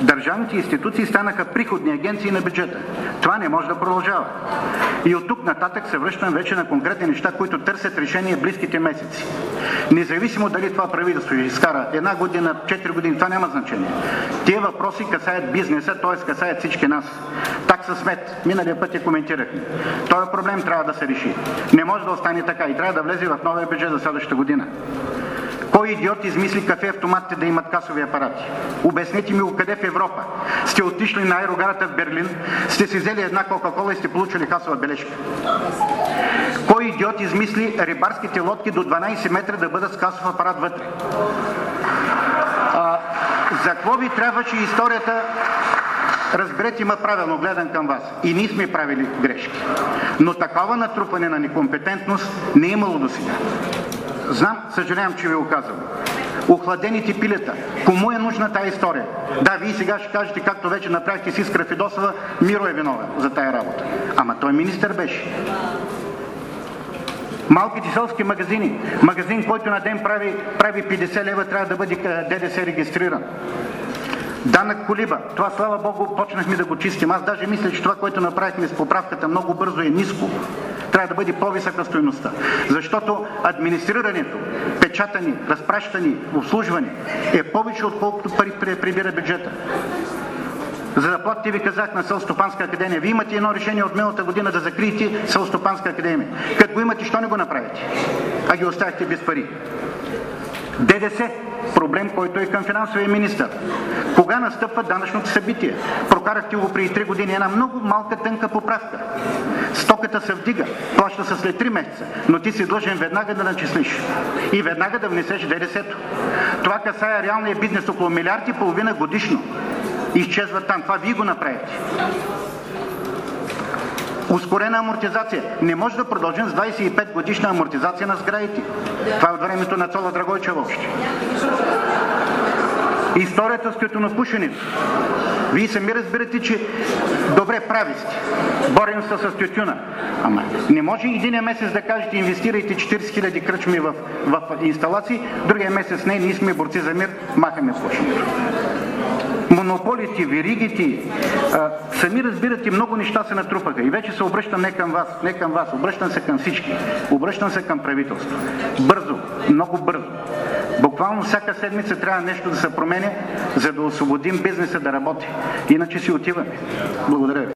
Държавните институции станаха приходни агенции на бюджета. Това не може да продължава. И от тук нататък се връщам вече на конкретни неща, които търсят решение в близките месеци. Независимо дали това правителство ще изкара 1 година, 4 години, това няма значение. Тия въпроси касаят бизнеса, т.е. касаят всички нас. Такса смет. Миналия път я коментирахме. Този проблем трябва да се реши. Не може да остане така и трябва да влезе в новия бюджет за следващата година. Кой идиот измисли кафе автоматите да имат касови апарати? Обясните ми къде в Европа сте отишли на аерогарата в Берлин, сте си взели една Кока-кола и сте получили касова бележка? Кой идиот измисли рибарските лодки до 12 метра да бъдат с касов апарат вътре? За какво ви трябваше историята? Разберете ме правилно, гледам към вас. И ние сме правили грешки. Но такова натрупване на некомпетентност не е имало до сега. Знам, съжалявам, че ви го казвам. Охладените пилета. Кому е нужна тая история? Да, вие сега ще кажете, както вече направихте с Искра Фидосова, Миро е виновен за тая работа. Ама той министър беше. Малките селски магазини. Магазин, който на ден прави 50 лева, трябва да бъде ДДС регистриран. Данък колиба. Това, слава Богу, почнахме да го чистим. Аз даже мисля, че това, което направихме с поправката много бързо е ниско. Трябва да бъде по-висока стойността. Защото администрирането, печатани, разпращани, обслужване е повече, отколкото пари прибира бюджета. За заплатите ви казах на Селскостопанска академия. Вие имате едно решение от миналата година да закриете Селскостопанска академия. Като го имате, що не го направите? А ги оставихте без пари. ДДС. Проблем, който е към финансовия министър. Кога настъпва данъчното събитие? Прокарахте го преди 3 години. Една много малка тънка поправка. Стоката се вдига, плаща се след 3 месеца, но ти си длъжен веднага да начислиш и веднага да внесеш ДДС-то. Това касае реалния бизнес, около 1,5 милиарда годишно. Изчезва там. Това вие го направите. Ускорена амортизация. Не може да продължим с 25 годишна амортизация на сградите. Това е от времето на Цола Драгойчева още. Историята с тютюнопушенето. Вие сами разбирате, че добре прави сте. Борим се с тютюна. Ама не може един месец да кажете инвестирайте 40 000 кръчми в инсталации, другия месец не, ние сме борци за мир, махаме слушането. Монополите, веригите, сами разбирате, много неща се натрупаха. И вече се обръщам не към вас, обръщам се към всички. Обръщам се към правителството. Бързо, много бързо. Буквално всяка седмица трябва нещо да се променя, за да освободим бизнеса да работи. Иначе си отиваме. Благодаря ви.